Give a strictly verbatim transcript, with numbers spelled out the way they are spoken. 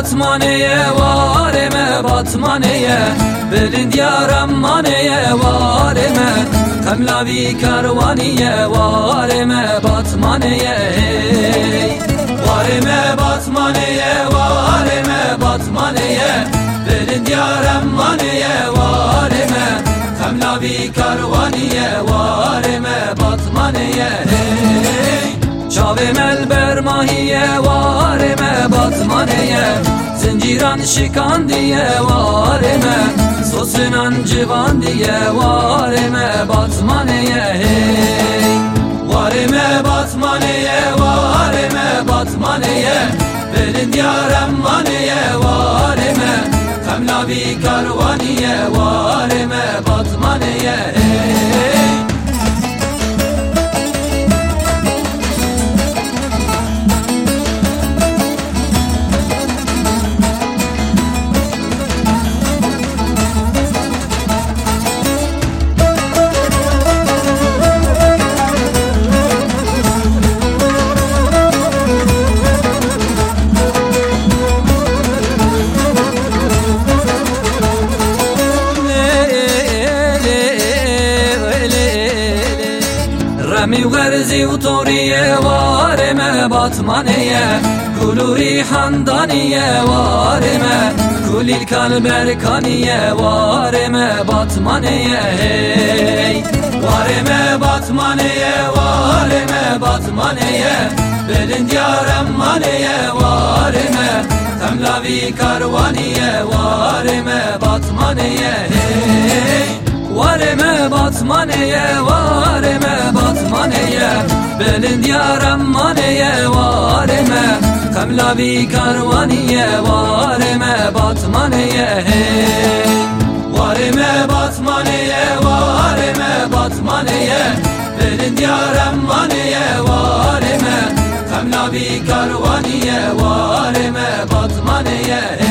باتمانه وارم باتمانه بلند یارم مانه وارم قملاوی کاروانیه وارم باتمانه وارم باتمانه وارم باتمانه بلند یارم مانه وارم قملاوی کاروانیه وارم باتمانه چاوه مل بر ماهیه وارم باتمانه زنجیران شکاندیه وارم سوسنان جواندیه وارم باتمانه وارم باتمانه وارم باتمانه بلند یارم مانه وارم قملاوی کاروانیه وارم باتمانه رمی و غرزی و طوریه وارم باتمانه گلوری خاندانیه وارم گلیل کالبرکانیه وارم باتمانه وارم باتمانه وارم باتمانه بلند یارم مانه وارم قملاوی کاروانیه وارم باتمانه وارم باتمانه وارم باتمانه بلند یارم مانه وارم قملاوی کاروانیه وارم باتمانه وارم باتمانه وارم باتمانه بلند یارم مانه وارم قملاوی کاروانیه وارم باتمانه